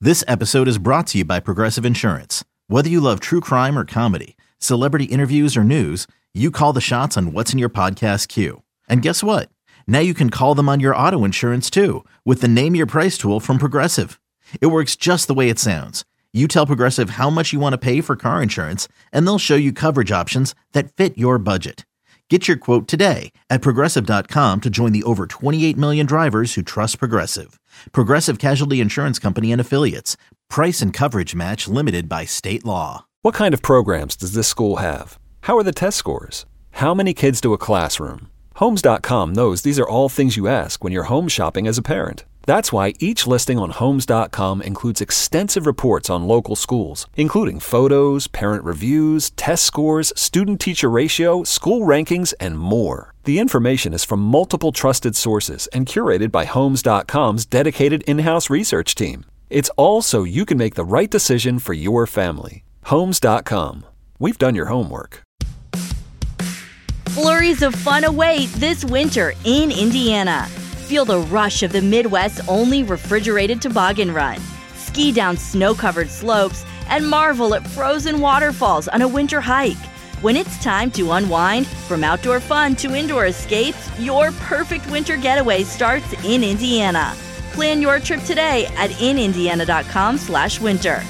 This episode is brought to you by Progressive Insurance. Whether you love true crime or comedy, celebrity interviews or news, you call the shots on what's in your podcast queue. And guess what? Now you can call them on your auto insurance too with the Name Your Price tool from Progressive. It works just the way it sounds. You tell Progressive how much you want to pay for car insurance, and they'll show you coverage options that fit your budget. Get your quote today at Progressive.com to join the over 28 million drivers who trust Progressive. Progressive Casualty Insurance Company and Affiliates. Price and coverage match limited by state law. What kind of programs does this school have? How are the test scores? How many kids to a classroom? Homes.com knows these are all things you ask when you're home shopping as a parent. That's why each listing on Homes.com includes extensive reports on local schools, including photos, parent reviews, test scores, student-teacher ratio, school rankings, and more. The information is from multiple trusted sources and curated by Homes.com's dedicated in-house research team. It's all so you can make the right decision for your family. Homes.com. We've done your homework. Flurries of fun await this winter in Indiana. Feel the rush of the Midwest's only refrigerated toboggan run. Ski down snow-covered slopes and marvel at frozen waterfalls on a winter hike. When it's time to unwind, from outdoor fun to indoor escapes, your perfect winter getaway starts in Indiana. Plan your trip today at inindiana.com/winter.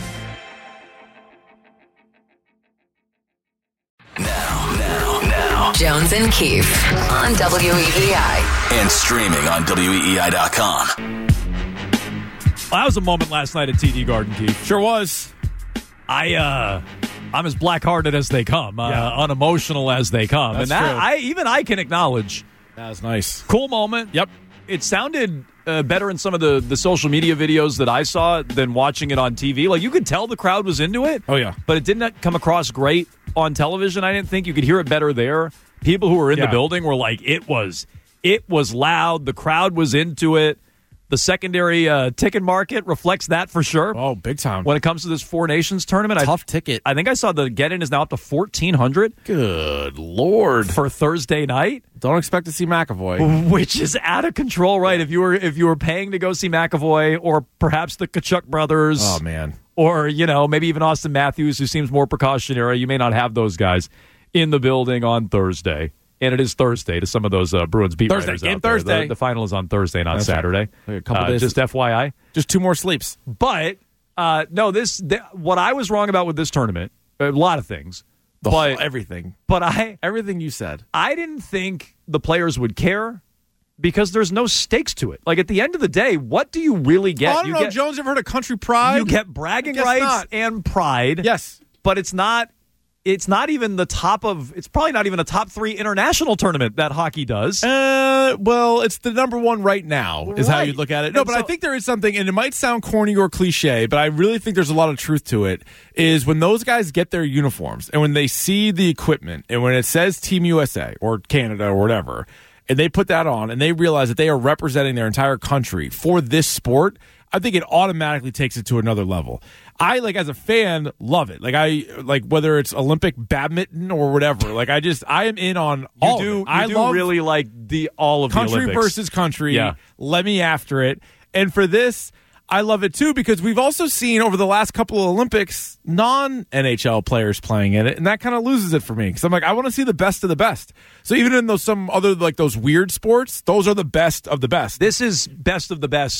Now, Jones and Keefe on WEEI. And streaming on WEEI.com. Well, that was a moment last night at TD Garden, Keith. Sure was. I'm as black-hearted as they come, unemotional as they come. That's and that, true. I can acknowledge. That was nice. Cool moment. Yep. It sounded better in some of the social media videos that I saw than watching it on TV. Like, you could tell the crowd was into it. Oh, yeah. But it didn't come across great on television, I didn't think. You could hear it better there. People who were in the building were like, it was loud. The crowd was into it. The secondary ticket market reflects that for sure. Oh, big time. When it comes to this Four Nations tournament. Tough ticket. I think I saw the get-in is now up to 1,400. Good Lord. For Thursday night. Don't expect to see McAvoy. Which is out of control, right? If you were paying to go see McAvoy or perhaps the Kachuk brothers. Oh, man. Or, maybe even Austin Matthews, who seems more precautionary. You may not have those guys in the building on Thursday. And it is Thursday to some of those Bruins beat writers out there. Thursday. The final is on Thursday, not That's Saturday. Right. A couple days. Just FYI. Just 2 more sleeps. But, no, what I was wrong about with this tournament, a lot of things. Everything. But everything you said. I didn't think the players would care because there's no stakes to it. Like, at the end of the day, what do you really get? I don't know, Jones, ever heard of country pride? You get bragging rights and pride. Yes. But it's not even the top of, it's probably not even a top 3 international tournament that hockey does. Well, it's the number 1 right now is how you look at it. No, but I think there is something, and it might sound corny or cliche, but I really think there's a lot of truth to it, is when those guys get their uniforms and when they see the equipment and when it says Team USA or Canada or whatever, and they put that on and they realize that they are representing their entire country for this sport, I think it automatically takes it to another level. I, as a fan, love it. Whether it's Olympic badminton or whatever. I am in on all of it. I love really like all of the Olympics. Country versus country. Yeah. Let me after it. And for this, I love it too because we've also seen over the last couple of Olympics non-NHL players playing in it, and that kind of loses it for me because I'm like, I want to see the best of the best. So even in some other those weird sports, those are the best of the best. This is best of the best. ...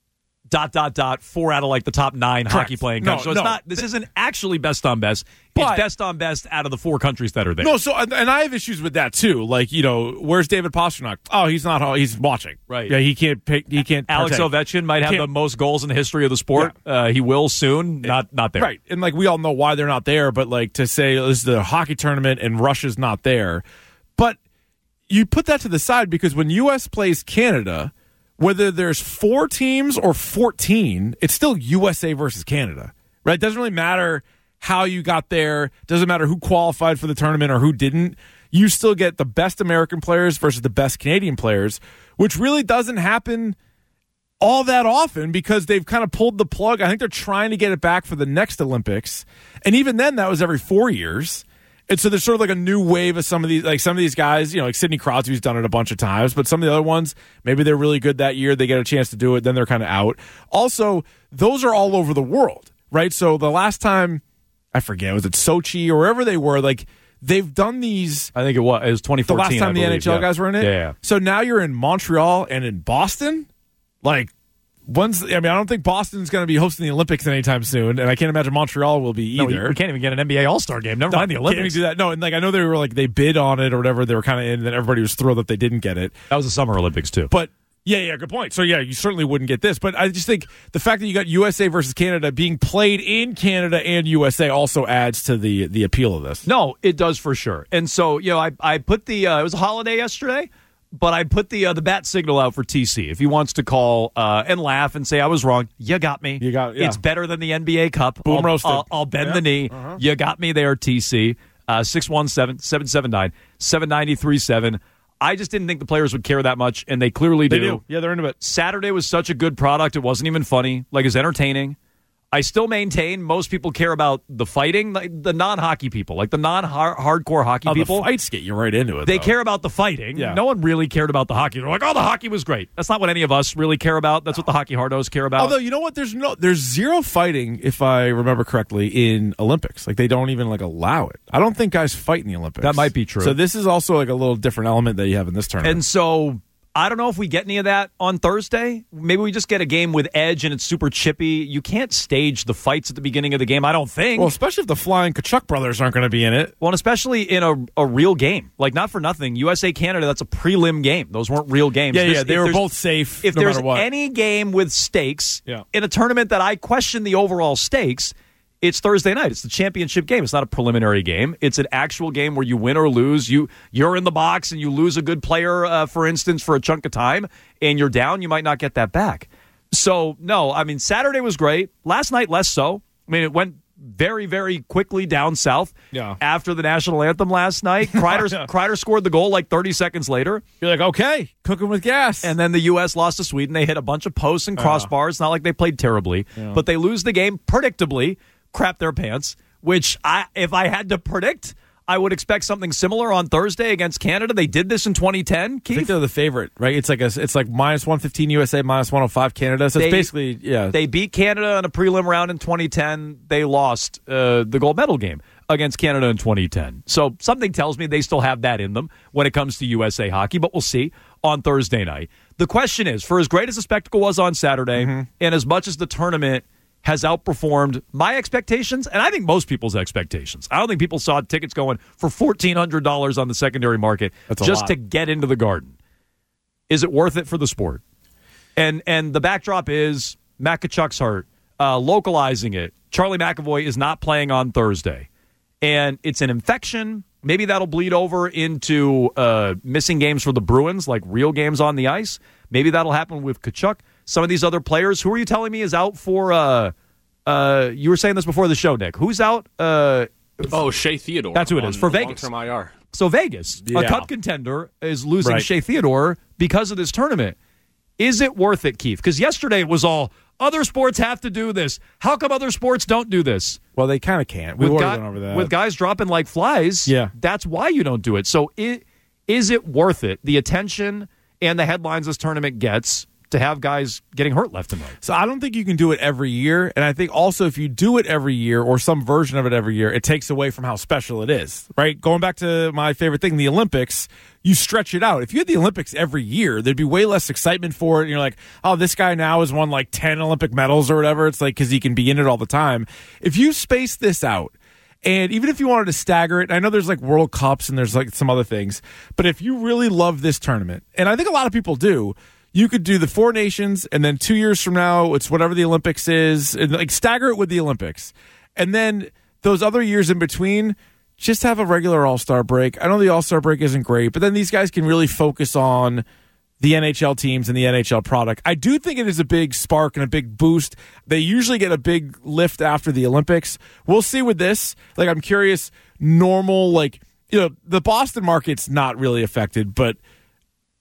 4 out of the top 9 hockey playing countries. So it's not. This isn't actually best on best. It's best on best out of the 4 countries that are there. No, and I have issues with that too. Where's David Pastrnak? Oh, he's not. He's watching. Right. Yeah, he can't pick. He can't. Alex Ovechkin might have the most goals in the history of the sport. Yeah. He will soon. Not there. Right. And we all know why they're not there. But to say this is the hockey tournament and Russia's not there, but you put that to the side because when U.S. plays Canada, whether there's 4 teams or 14, it's still USA versus Canada, right? It doesn't really matter how you got there. It doesn't matter who qualified for the tournament or who didn't. You still get the best American players versus the best Canadian players, which really doesn't happen all that often because they've kind of pulled the plug. I think they're trying to get it back for the next Olympics. And even then, that was every 4 years. And so there's sort of like a new wave of some of these guys, like Sidney Crosby's done it a bunch of times, but some of the other ones, maybe they're really good that year. They get a chance to do it. Then they're kind of out. Also, those are all over the world, right? So the last time, I forget, was it Sochi or wherever they were, like they've done these. I think it was 2014. The last time the NHL guys were in it? Yeah. So now you're in Montreal and in Boston? Like, I don't think Boston's going to be hosting the Olympics anytime soon, and I can't imagine Montreal will be either. We can't even get an NBA All-Star game. Never mind the Olympics. Can't even do that. No, and I know they bid on it or whatever. They were kind of in, and then everybody was thrilled that they didn't get it. That was the Summer Olympics too. But yeah, good point. So yeah, you certainly wouldn't get this. But I just think the fact that you got USA versus Canada being played in Canada and USA also adds to the appeal of this. No, it does for sure. And so I put the it was a holiday yesterday. But I put the bat signal out for TC. If he wants to call and laugh and say I was wrong, you got me. It's better than the NBA Cup. Boom roasted. I'll bend the knee. Uh-huh. You got me there, TC. 617-779-7937. I just didn't think the players would care that much, and they clearly do. They do. Yeah, they're into it. Saturday was such a good product. It wasn't even funny. Like, it's entertaining. I still maintain most people care about the fighting, like the non-hockey people, like the non-hardcore hockey people. The fights get you right into it. They care about the fighting. Yeah. No one really cared about the hockey. They're like, oh, the hockey was great. That's not what any of us really care about. That's what the hockey hardos care about. Although, you know what? There's zero fighting, if I remember correctly, in Olympics. Like, they don't even allow it. I don't think guys fight in the Olympics. That might be true. So this is also a little different element that you have in this tournament. And so I don't know if we get any of that on Thursday. Maybe we just get a game with edge and it's super chippy. You can't stage the fights at the beginning of the game, I don't think. Well, especially if the Flying Kachuk brothers aren't going to be in it. Well, and especially in a real game. Like, not for nothing, USA-Canada, that's a prelim game. Those weren't real games. Yeah, they were both safe If no there's matter what. any game with stakes in a tournament that I question the overall stakes, it's Thursday night. It's the championship game. It's not a preliminary game. It's an actual game where you win or lose. You're in the box and you lose a good player, for instance, for a chunk of time, and you're down. You might not get that back. So, no, I mean, Saturday was great. Last night, less so. I mean, it went very, very quickly down south after the national anthem last night. Kreider scored the goal like 30 seconds later. You're like, okay, cooking with gas. And then the U.S. lost to Sweden. They hit a bunch of posts and crossbars. Not like they played terribly, but they lose the game predictably. Crap their pants, which if I had to predict, I would expect something similar on Thursday against Canada. They did this in 2010, Keith. I think they're the favorite, right? It's like minus 115 USA, minus 105 Canada. So it's basically, They beat Canada in a prelim round in 2010. They lost the gold medal game against Canada in 2010. So something tells me they still have that in them when it comes to USA hockey, but we'll see on Thursday night. The question is, for as great as the spectacle was on Saturday, and as much as the tournament has outperformed my expectations, and I think most people's expectations. I don't think people saw tickets going for $1,400 on the secondary market just to get into the Garden. Is it worth it for the sport? And the backdrop is Matt Tkachuk's hurt. Localizing it, Charlie McAvoy is not playing on Thursday. And it's an infection. Maybe that'll bleed over into missing games for the Bruins, like real games on the ice. Maybe that'll happen with Tkachuk. Some of these other players, who are you telling me is out for, you were saying this before the show, Nick. Who's out? Shea Theodore. That's who it is, for Vegas. Long-term IR. So Vegas, a cup contender, is losing Shea Theodore because of this tournament. Is it worth it, Keith? Because yesterday it was all, other sports have to do this. How come other sports don't do this? Well, they kind of can't. We already went over that. With guys dropping like flies, that's why you don't do it. So is it worth it, the attention and the headlines this tournament gets, to have guys getting hurt left and right? So I don't think you can do it every year. And I think also if you do it every year or some version of it every year, it takes away from how special it is, right? Going back to my favorite thing, the Olympics, you stretch it out. If you had the Olympics every year, there'd be way less excitement for it. And you're like, oh, this guy now has won like 10 Olympic medals or whatever. It's like, because he can be in it all the time. If you space this out, and even if you wanted to stagger it, I know there's like World Cups and there's like some other things, but if you really love this tournament, and I think a lot of people do, you could do the Four Nations, and then 2 years from now, it's whatever the Olympics is, and like stagger it with the Olympics. And then those other years in between, just have a regular All-Star break. I know the All-Star break isn't great, but then these guys can really focus on the NHL teams and the NHL product. I do think it is a big spark and a big boost. They usually get a big lift after the Olympics. We'll see with this. Like, I'm curious, normal, like, the Boston market's not really affected, but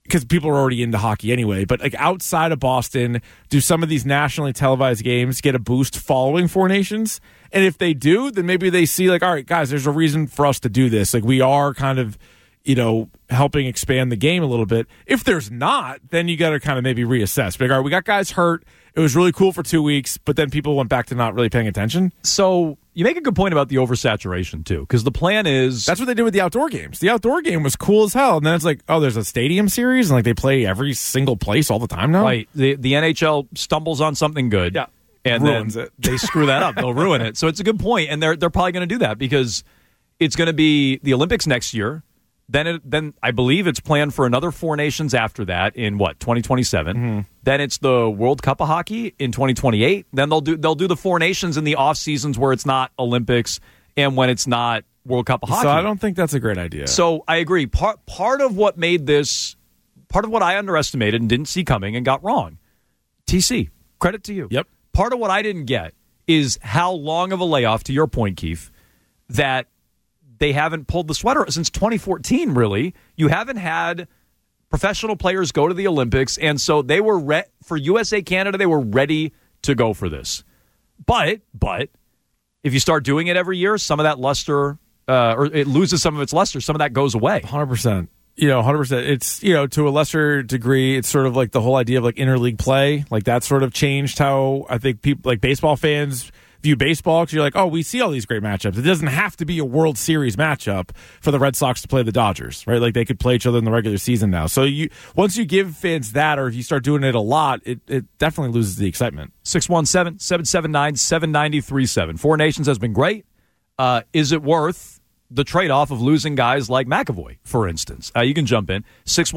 because people are already into hockey anyway, but like outside of Boston, do some of these nationally televised games get a boost following Four Nations? And if they do, then maybe they see like, all right, guys, there's a reason for us to do this. Like we are kind of, helping expand the game a little bit. If there's not, then you got to kind of maybe reassess. But all right, we got guys hurt. It was really cool for 2 weeks, but then people went back to not really paying attention. So you make a good point about the oversaturation, too, because the plan is... That's what they did with the outdoor games. The outdoor game was cool as hell, and then it's like, oh, there's a stadium series, and like they play every single place all the time now? Right. The NHL stumbles on something good, and ruins then it. They screw that up. They'll ruin it. So it's a good point, and they're probably going to do that because it's going to be the Olympics next year. Then I believe it's planned for another Four Nations after that in 2027. Mm-hmm. Then it's the World Cup of Hockey in 2028. Then they'll do the Four Nations in the off seasons where it's not Olympics and when it's not World Cup of Hockey. So I don't think that's a great idea. So I agree. Part of what made this, part of what I underestimated and didn't see coming and got wrong. TC, credit to you. Yep. Part of what I didn't get is how long of a layoff, to your point, Keith, that they haven't pulled the sweater since 2014, really. You haven't had professional players go to the Olympics, and so they were for USA Canada, they were ready to go for this. But if you start doing it every year, some of that luster, or it loses some of its luster, some of that goes away. 100%. 100%. It's, to a lesser degree, it's sort of like the whole idea of like interleague play. Like that sort of changed how I think people, like baseball fans, view baseball, because you're like, oh, we see all these great matchups. It doesn't have to be a World Series matchup for the Red Sox to play the Dodgers, right? Like they could play each other in the regular season now. So once you give fans that, or if you start doing it a lot, it definitely loses the excitement. 617-779-7937. Four Nations has been great. Is it worth the trade-off of losing guys like McAvoy, for instance? You can jump in.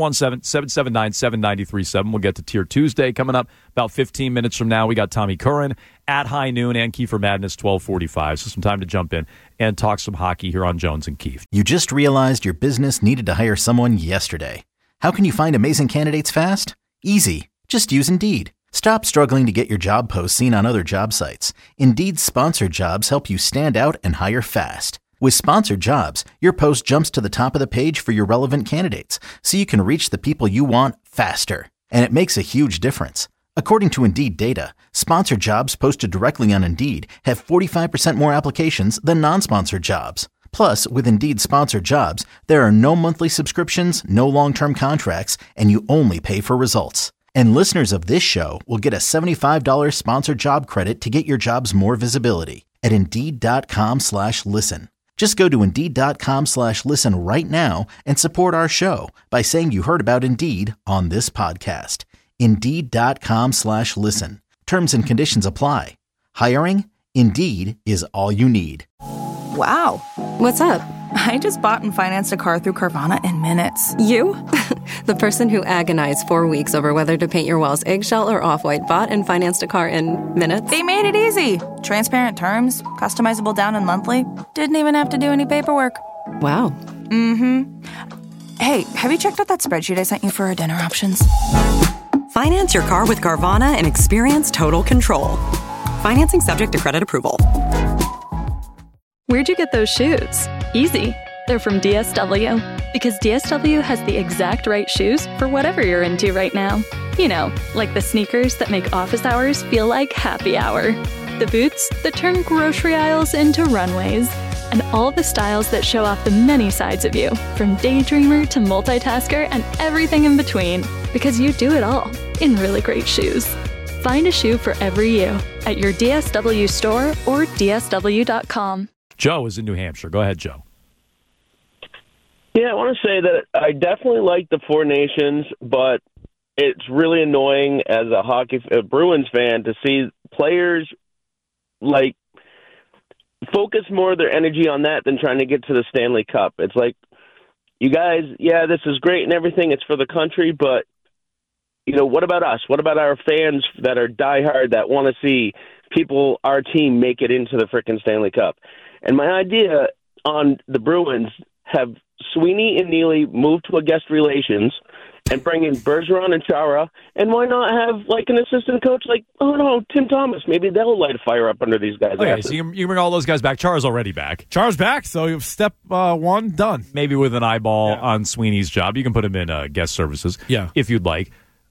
617-779-7937. We'll get to Tier Tuesday coming up about 15 minutes from now. We got Tommy Curran at High Noon and Kiefer Madness 1245. So some time to jump in and talk some hockey here on Jones and Keith. You just realized your business needed to hire someone yesterday. How can you find amazing candidates fast? Easy. Just use Indeed. Stop struggling to get your job posts seen on other job sites. Indeed's sponsored jobs help you stand out and hire fast. With sponsored jobs, your post jumps to the top of the page for your relevant candidates, so you can reach the people you want faster. And it makes a huge difference. According to Indeed data, sponsored jobs posted directly on Indeed have 45% more applications than non-sponsored jobs. Plus, with Indeed sponsored jobs, there are no monthly subscriptions, no long-term contracts, and you only pay for results. And listeners of this show will get a $75 sponsored job credit to get your jobs more visibility at Indeed.com/listen. Just go to Indeed.com/listen right now and support our show by saying you heard about Indeed on this podcast. Indeed.com/listen. Terms and conditions apply. Hiring? Indeed is all you need. Wow. What's up? I just bought and financed a car through Carvana in minutes. You? The person who agonized 4 weeks over whether to paint your walls eggshell or off-white bought and financed a car in minutes? They made it easy. Transparent terms, customizable down and monthly. Didn't even have to do any paperwork. Wow. Mm-hmm. Hey, have you checked out that spreadsheet I sent you for our dinner options? Finance your car with Carvana and experience total control. Financing subject to credit approval. Where'd you get those shoes? Easy. They're from DSW. Because DSW has the exact right shoes for whatever you're into right now. You know, like the sneakers that make office hours feel like happy hour. The boots that turn grocery aisles into runways. And all the styles that show off the many sides of you, from daydreamer to multitasker and everything in between. Because you do it all in really great shoes. Find a shoe for every you at your DSW store or DSW.com. Joe is in New Hampshire. Go ahead, Joe. Yeah, I want to say that I definitely like the Four Nations, but it's really annoying as a Bruins fan to see players like focus more of their energy on that than trying to get to the Stanley Cup. It's like, you guys, yeah, this is great and everything. It's for the country, but what about us? What about our fans that are diehard that want to see our team make it into the frickin' Stanley Cup? And my idea on the Bruins have Sweeney and Neely move to a guest relations and bring in Bergeron and Chara, and why not have like an assistant coach like, Tim Thomas? Maybe they'll light a fire up under these guys. Okay, so you bring all those guys back. Chara's already back. Chara's back, so step one done. Maybe with an eyeball on Sweeney's job. You can put him in guest services if you'd like.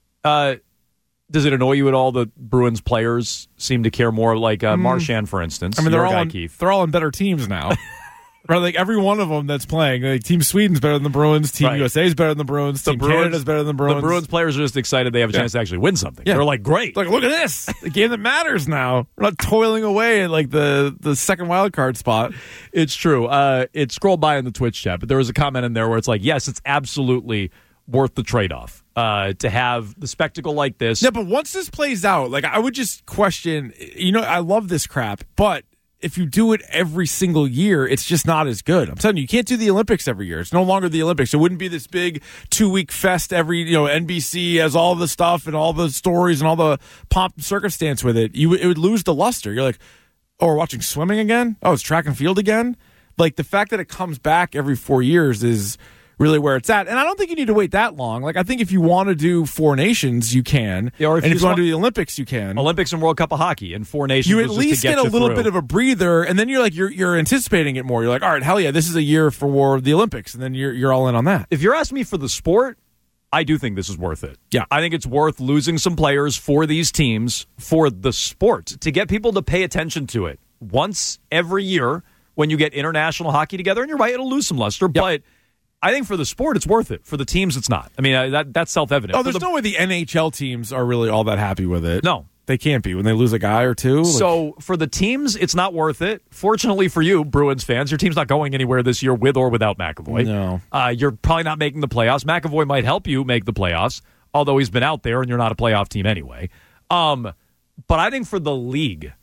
Does it annoy you at all that Bruins players seem to care more, like Marchand, for instance? I mean, they're all on better teams now. Right, like every one of them that's playing. Like Team Sweden's better than the Bruins. Team USA is better than the Bruins. Team Canada's better than the Bruins. The Bruins players are just excited they have a chance to actually win something. Yeah. They're like, great. Like, look at this. The game that matters now. We're not toiling away at like the second wild card spot. It's true. It scrolled by in the Twitch chat, but there was a comment in there where it's like, yes, it's absolutely worth the trade-off to have the spectacle like this. Yeah, but once this plays out, like I would just question, I love this crap, but if you do it every single year, it's just not as good. I'm telling you, you can't do the Olympics every year. It's no longer the Olympics. It wouldn't be this big 2-week fest every, NBC has all the stuff and all the stories and all the pomp and circumstance with it. It would lose the luster. You're like, oh, we're watching swimming again? Oh, it's track and field again? Like the fact that it comes back every 4 years is really where it's at. And I don't think you need to wait that long. Like, I think if you want to do Four Nations, you can. Yeah, or if you want to do the Olympics, you can. Olympics and World Cup of Hockey and Four Nations. You at least get a little bit of a breather, and then you're like, you're anticipating it more. You're like, all right, hell yeah, this is a year for the Olympics, and then you're all in on that. If you're asking me for the sport, I do think this is worth it. Yeah. I think it's worth losing some players for these teams for the sport to get people to pay attention to it once every year when you get international hockey together. And you're right, it'll lose some luster, but I think for the sport, it's worth it. For the teams, it's not. I mean, that's self-evident. Oh, there's no way the NHL teams are really all that happy with it. No. They can't be when they lose a guy or two. So for the teams, it's not worth it. Fortunately for you, Bruins fans, your team's not going anywhere this year with or without McAvoy. No. You're probably not making the playoffs. McAvoy might help you make the playoffs, although he's been out there and you're not a playoff team anyway. But I think for the league,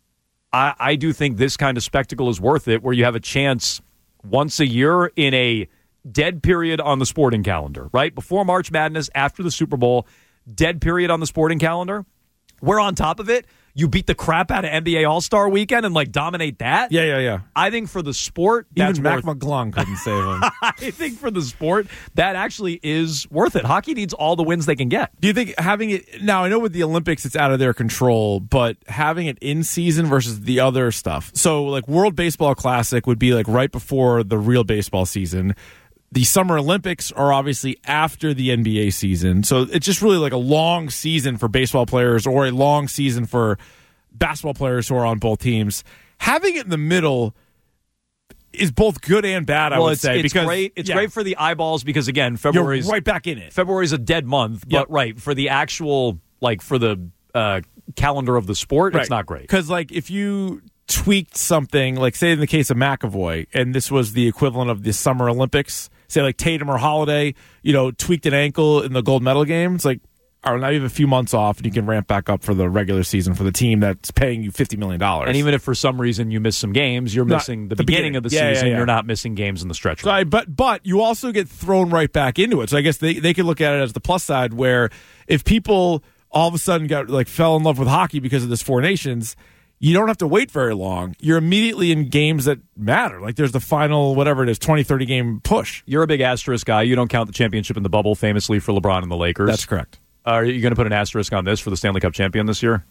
I do think this kind of spectacle is worth it, where you have a chance once a year in a dead period on the sporting calendar, right? Before March Madness, after the Super Bowl, dead period on the sporting calendar. We're on top of it. You beat the crap out of NBA All-Star Weekend and dominate that. Yeah. I think for the sport, even Mac McClung couldn't save him. I think for the sport, that actually is worth it. Hockey needs all the wins they can get. Do you think having it now? I know with the Olympics, it's out of their control, but having it in season versus the other stuff. So, like World Baseball Classic would be like right before the real baseball season. The Summer Olympics are obviously after the NBA season. So it's just really like a long season for baseball players or a long season for basketball players who are on both teams. Having it in the middle is both good and bad, I would say. It's great. It's great for the eyeballs because, again, February's you're right back in it. February's a dead month. But, for the actual, for the calendar of the sport, it's not great. Because, if you tweaked something, say in the case of McAvoy, and this was the equivalent of the Summer Olympics, say Tatum or Holiday, tweaked an ankle in the gold medal game. It's like, all right, now you have a few months off and you can ramp back up for the regular season for the team that's paying you $50 million. And even if for some reason you miss some games, you're missing the beginning of the season. You're not missing games in the stretch. So but you also get thrown right back into it. So I guess they could look at it as the plus side, where if people all of a sudden fell in love with hockey because of this Four Nations, you don't have to wait very long. You're immediately in games that matter. There's the final, whatever it is, 20, 30 game push. You're a big asterisk guy. You don't count the championship in the bubble, famously for LeBron and the Lakers. That's correct. Are you going to put an asterisk on this for the Stanley Cup champion this year?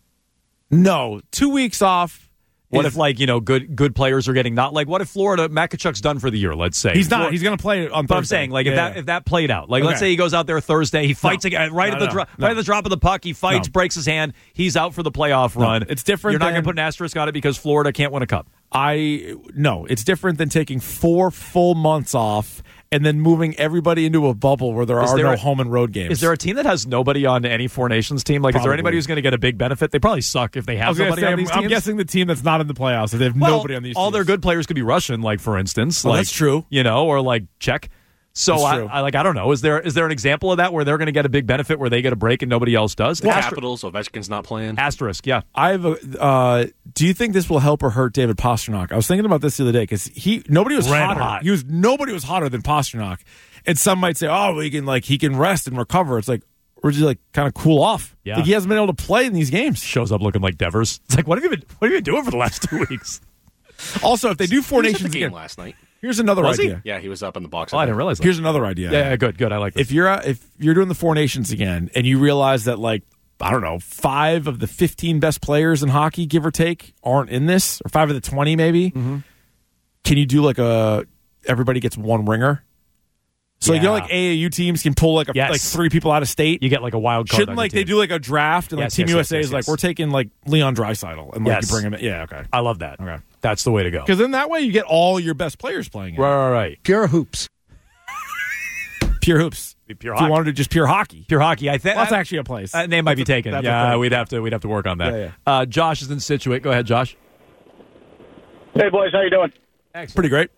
No. 2 weeks off. What if good players are getting not what if Florida Makachuk's done for the year? Let's say he's not. He's going to play on Thursday. But I'm saying if that played out, let's say he goes out there Thursday, he fights again right at the drop of the puck, he fights, breaks his hand, he's out for the playoff run. It's different. You're not going to put an asterisk on it because Florida can't win a cup. No, it's different than taking 4 full months off and then moving everybody into a bubble where there are no home and road games. Is there a team that has nobody on any Four Nations team? Is there anybody who's going to get a big benefit? They probably suck if they have somebody on these teams. I'm guessing the team that's not in the playoffs, if they have nobody on these teams. All their good players could be Russian, for instance. That's true. Or Czech. So I don't know. Is there an example of that where they're going to get a big benefit where they get a break and nobody else does? Capitals, Ovechkin's not playing. Asterisk, yeah. Do you think this will help or hurt David Pastrnak? I was thinking about this the other day because nobody was hotter. Nobody was hotter than Pastrnak. And some might say, oh, he can rest and recover. It's or just kind of cool off. Yeah. He hasn't been able to play in these games. Shows up looking like Devers. It's what have you been doing for the last 2 weeks? Also, if they do Four Nations game last night. Here's another Was he? idea. Yeah, he was up in the box. Oh, I didn't realize that. Here's another idea. Yeah, good. I like this. If you're doing the Four Nations again, and you realize that, like, I don't know, 5 of the 15 best players in hockey, give or take, aren't in this, or 5 of the 20 maybe, can you do like everybody gets one ringer? So Yeah. like AAU teams can pull like 3 people out of state. You get like a wild card. Shouldn't like they do like a draft and like Team USA is like, we're taking like Leon Draisaitl and like you bring him in. Yeah, okay. I love that. Okay. That's the way to go. Because then that way you get all your best players playing it. Right. Pure hoops. Pure hoops. Pure if hockey. you wanted to just pure hockey. Pure hockey. I think that's actually a place. That name might be taken. Yeah, we'd have to work on that. Yeah. Josh is in Scituate. Go ahead, Josh. Hey, boys. How you doing? Excellent. Pretty great.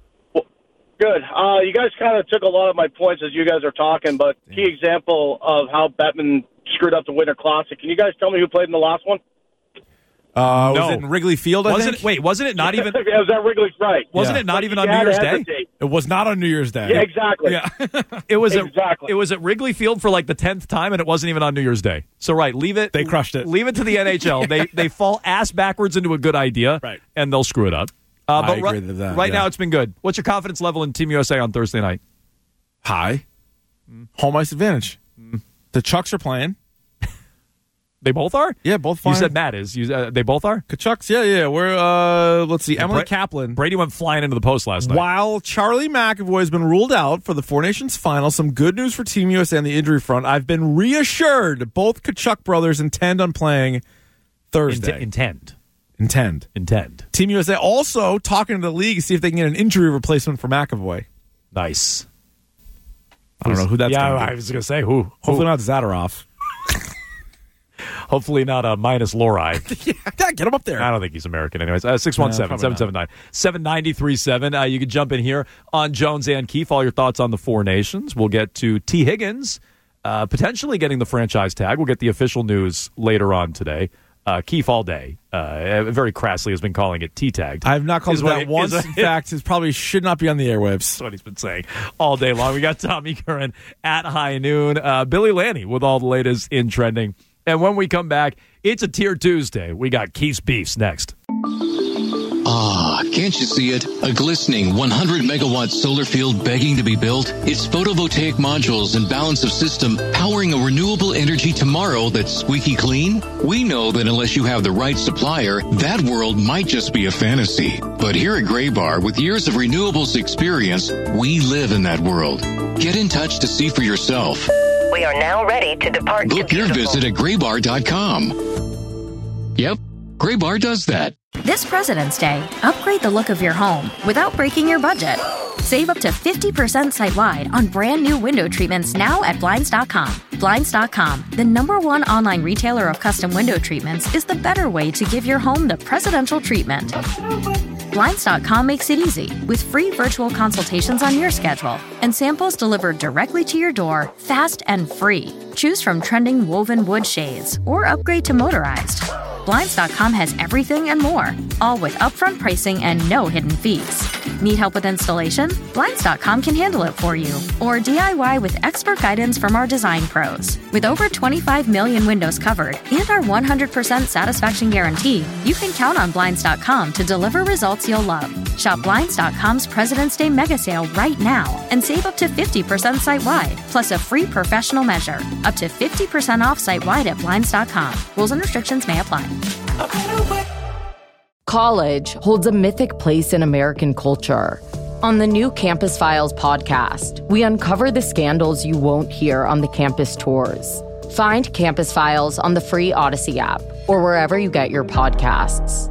Good. You guys kind of took a lot of my points as you guys are talking, but key example of how Bettman screwed up the Winter Classic. Can you guys tell me who played in the last one? Was it in Wrigley Field, I think? Wasn't it not even... It was at Wrigley's, right. Wasn't it not even on New Year's Day? It was not on New Year's Day. Yeah, exactly. Yeah. It was exactly. It was at Wrigley Field for like the 10th time, and it wasn't even on New Year's Day. So, leave it. They crushed it. Leave it to the NHL. They fall ass backwards into a good idea, and they'll screw it up. I agree with that. Right now, it's been good. What's your confidence level in Team USA on Thursday night? High. Home ice advantage. The Chucks are playing. They both are? Yeah, both fine. You said Matt is. They both are? Kachucks, yeah. We're, let's see, Emily Kaplan. Brady went flying into the post last night. While Charlie McAvoy has been ruled out for the Four Nations final, some good news for Team USA on the injury front. I've been reassured both Kachuk brothers intend on playing Thursday. Intend. Team USA also talking to the league to see if they can get an injury replacement for McAvoy. Nice. I don't know who that's going to be. I was going to say who. Hopefully not Zadorov. Hopefully not a minus Lori. Yeah, get him up there. I don't think he's American anyways. 617-779-7937. You can jump in here on Jones and Keefe. All your thoughts on the Four Nations. We'll get to T. Higgins potentially getting the franchise tag. We'll get the official news later on today. Keefe all day, very crassly, has been calling it T-tagged. I have not called it that once. In fact, it probably should not be on the airwaves. That's what he's been saying all day long. We got Tommy Curran at high noon. Billy Lanny with all the latest in trending. And when we come back, it's a Tier Tuesday. We got Keith's Beefs next. Ah, can't you see it? A glistening 100-megawatt solar field begging to be built? Its photovoltaic modules and balance of system powering a renewable energy tomorrow that's squeaky clean? We know that unless you have the right supplier, that world might just be a fantasy. But here at Graybar, with years of renewables experience, we live in that world. Get in touch to see for yourself. We are now ready to depart. Book your visit at graybar.com. Yep, Graybar does that. This President's Day, upgrade the look of your home without breaking your budget. Save up to 50% site-wide on brand new window treatments now at Blinds.com. Blinds.com, the #1 online retailer of custom window treatments, is the better way to give your home the presidential treatment. Blinds.com makes it easy with free virtual consultations on your schedule and samples delivered directly to your door, fast and free. Choose from trending woven wood shades or upgrade to motorized. Blinds.com has everything and more, all with upfront pricing and no hidden fees. Need help with installation? Blinds.com can handle it for you. Or DIY with expert guidance from our design pros. With over 25 million windows covered and our 100% satisfaction guarantee, you can count on Blinds.com to deliver results you'll love. Shop Blinds.com's President's Day mega sale right now and save up to 50% site-wide, plus a free professional measure. Up to 50% off site-wide at Blinds.com. Rules and restrictions may apply. College holds a mythic place in American culture. On the new Campus Files podcast, we uncover the scandals you won't hear on the campus tours. Find Campus Files on the free Odyssey app or wherever you get your podcasts.